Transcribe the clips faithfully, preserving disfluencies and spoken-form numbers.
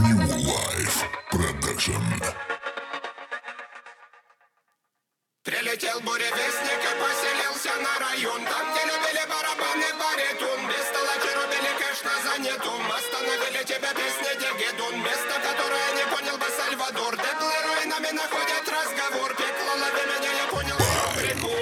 New Life Production. Прилетел буревестник и поселился на район, там, где любили барабаны, баритон. Без толочи рубили кэш на занятум. Остановили тебя песни Дегедун. Место, которое не понял бы Сальвадор. Деплы руинами находят разговор. Пекло лови меня, я понял, что прикол.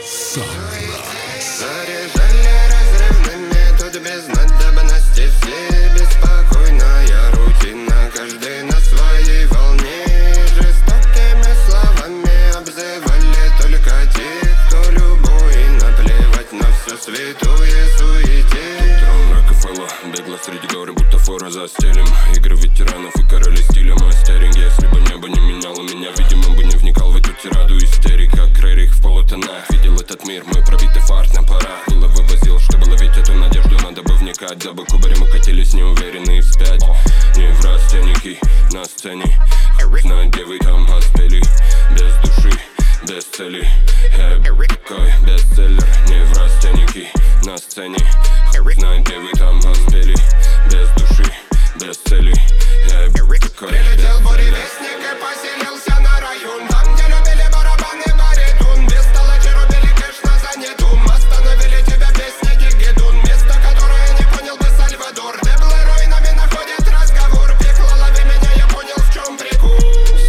Заряжали разрывными, тут без надобности. Все беспокойная рутина, каждый на своей волне. Жестокими словами обзывали только те, кто любой. Наплевать на все святое суете. Трон Рокфелла, бегло среди горы, будто фора за стилем. Игры ветеранов и короли стиля мастеринг. Если бы небо не меняло меня, видимо бы не вникал в эту тираду истерик. Как Рерих в полутонах видел этот мир, мой пробитый фарт на парах. Было вывозил, чтобы ловить эту надежду, надо бы вникать. За бы кубарем мы катились неуверенные вспять. Не в растенники на сцене, знать, где вы там поспели. Без души, без цели, я какой бестселлер. Не в растеники на сцене, знать, где вы там поспели. Без души, без цели, я какой Прилетел бестселлер. буревестник и поселился на район, там, где любили барабаны, баритон. Без толочи рубили кэш на занятум. Остановили тебя песни Дегедун. Место, которое не понял бы Сальвадор. Деплы руинами находят разговор. Пекло лови меня, я понял, в чем прикол.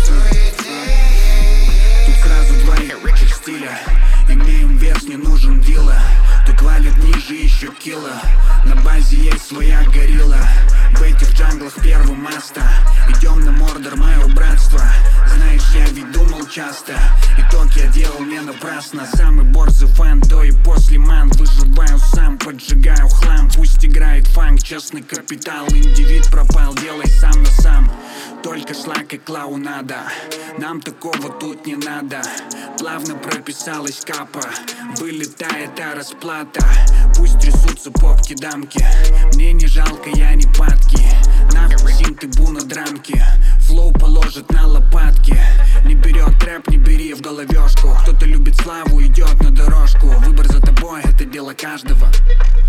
Тут сразу два ебачих стиля. Имеем вес, не нужен дила. Тут валит ниже еще кило. На базе есть своя горилла. В этих джанглах первый маста. Идем на мордор, мое братство. Знаешь, я ведь думал часто. Итог я делал не напрасно. Самый борзый фан до и после ман. Выживаю сам, поджигаю хлам. Пусть играет фанк, честный капитал. Индивид пропал, делай сам на сам. Только шлак и клоунада. Нам такого тут не надо. Плавно прописалась капа. Вылетает а расплата. Пусть трясутся попки-дамки. Мне не жалко, я не падки. Нахуй синты, буна, драмки. Флоу положит на лопатки. Не берет трэп, не бери в головешку. Кто-то любит славу, идет на дорожку. Выбор за тобой, это дело каждого.